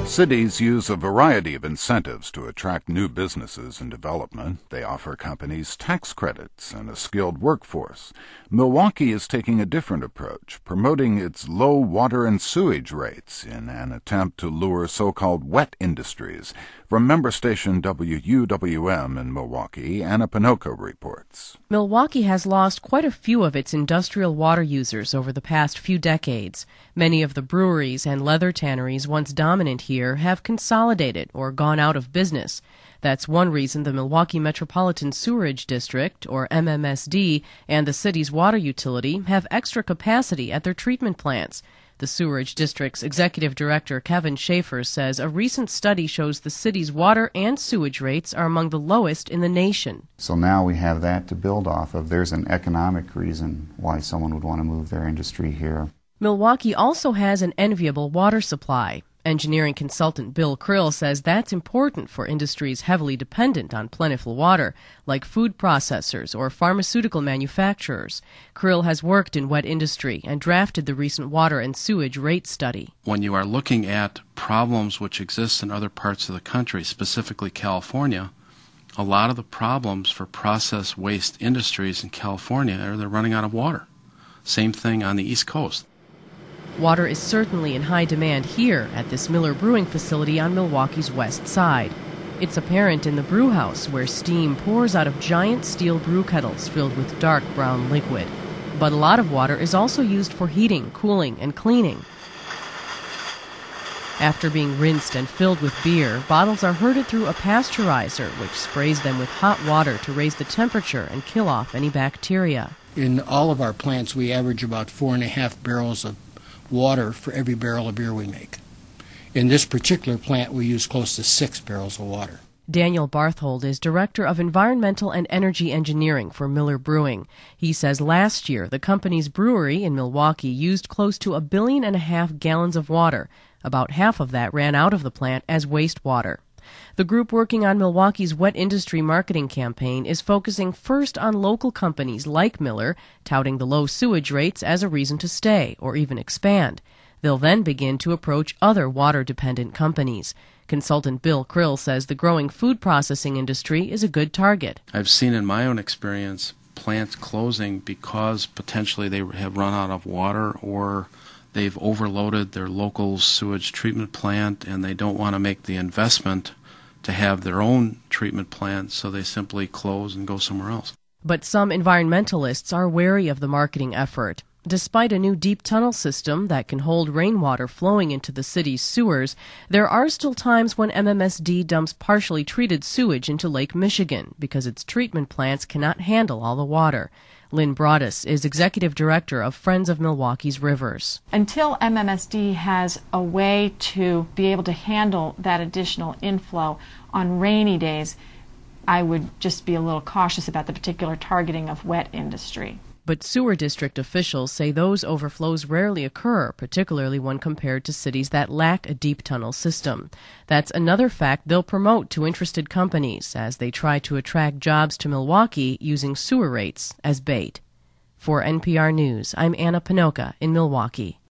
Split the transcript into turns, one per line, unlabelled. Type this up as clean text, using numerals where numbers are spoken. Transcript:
Cities use a variety of incentives to attract new businesses and development. They offer companies tax credits and a skilled workforce. Milwaukee is taking a different approach, promoting its low water and sewage rates in an attempt to lure so-called wet industries. From member station WUWM in Milwaukee, Anna Pinoca reports.
Milwaukee has lost quite a few of its industrial water users over the past few decades. Many of the breweries and leather tanneries once dominant here have consolidated or gone out of business. That's one reason the Milwaukee Metropolitan Sewerage District, or MMSD, and the city's water utility have extra capacity at their treatment plants. The Sewerage District's executive director, Kevin Schaefer, says a recent study shows the city's water and sewage rates are among the lowest in the nation.
So now we have that to build off of. There's an economic reason why someone would want to move their industry here.
Milwaukee also has an enviable water supply. Engineering consultant Bill Krill says that's important for industries heavily dependent on plentiful water, like food processors or pharmaceutical manufacturers. Krill has worked in wet industry and drafted the recent water and sewage rate study.
When you are looking at problems which exist in other parts of the country, specifically California, a lot of the problems for process waste industries in California are they're running out of water. Same thing on the East Coast.
Water is certainly in high demand here at this Miller Brewing facility on Milwaukee's west side. It's apparent in the brew house, where steam pours out of giant steel brew kettles filled with dark brown liquid. But a lot of water is also used for heating, cooling, and cleaning. After being rinsed and filled with beer, bottles are herded through a pasteurizer, which sprays them with hot water to raise the temperature and kill off any bacteria.
In all of our plants, we average about 4.5 barrels of water for every barrel of beer we make. In this particular plant, we use close to 6 barrels of water.
Daniel Barthold is Director of Environmental and Energy Engineering for Miller Brewing. He says last year the company's brewery in Milwaukee used close to 1.5 billion gallons of water. About half of that ran out of the plant as wastewater. The group working on Milwaukee's wet industry marketing campaign is focusing first on local companies like Miller, touting the low sewage rates as a reason to stay or even expand. They'll then begin to approach other water-dependent companies. Consultant Bill Krill says the growing food processing industry is a good target.
I've seen in my own experience plants closing because potentially they have run out of water or they've overloaded their local sewage treatment plant and they don't want to make the investment to have their own treatment plant, so they simply close and go somewhere else.
But some environmentalists are wary of the marketing effort. Despite a new deep tunnel system that can hold rainwater flowing into the city's sewers, there are still times when MMSD dumps partially treated sewage into Lake Michigan because its treatment plants cannot handle all the water. Lynn Broadus is Executive Director of Friends of Milwaukee's Rivers.
Until MMSD has a way to be able to handle that additional inflow on rainy days, I would just be a little cautious about the particular targeting of wet industry.
But sewer district officials say those overflows rarely occur, particularly when compared to cities that lack a deep tunnel system. That's another fact they'll promote to interested companies as they try to attract jobs to Milwaukee using sewer rates as bait. For NPR News, I'm Anna Pinoca in Milwaukee.